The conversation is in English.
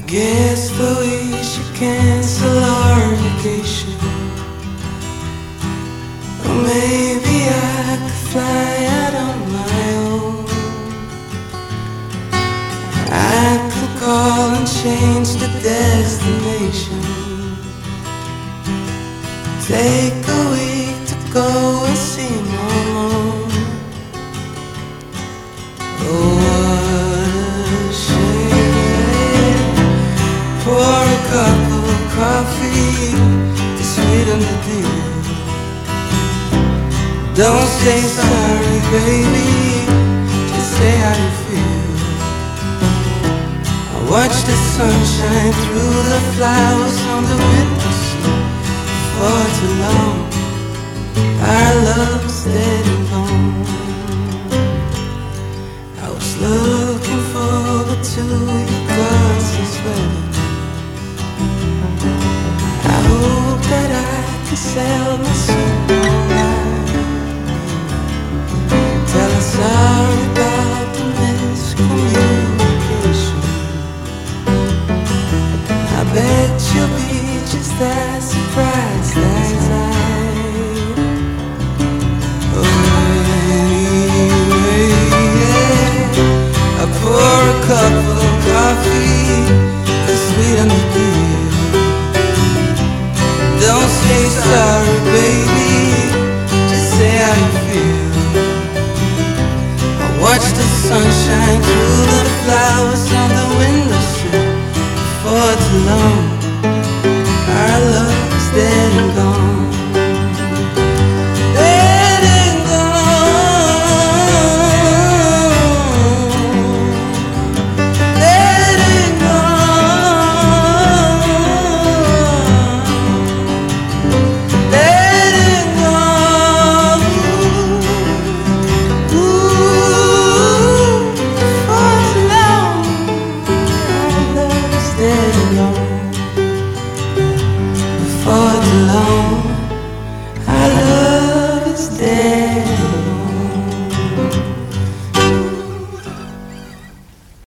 Guess that we should cancel our vacation. Or maybe I could fly out on my own. I could call and change the destination. Take a week to go and see Mom. Oh, what a shame. Pour a cup of coffee to sweeten the deal. Don't say sorry, baby, just say how you feel. I watch the sunshine through the flowers on the windowsill. For too long, our love's dead and gone. I was looking forward to your cousin's wedding. I hope that I can sell my soul online. Tell her sorry about the miscommunication. I bet you'll be just as surprised as I. Oh, anyway, yeah. I pour a cup of coffee to sweeten the deal. Don't say sorry, baby, just say how you feel. I watch the sunshine through the flowers on the windowsill for too long.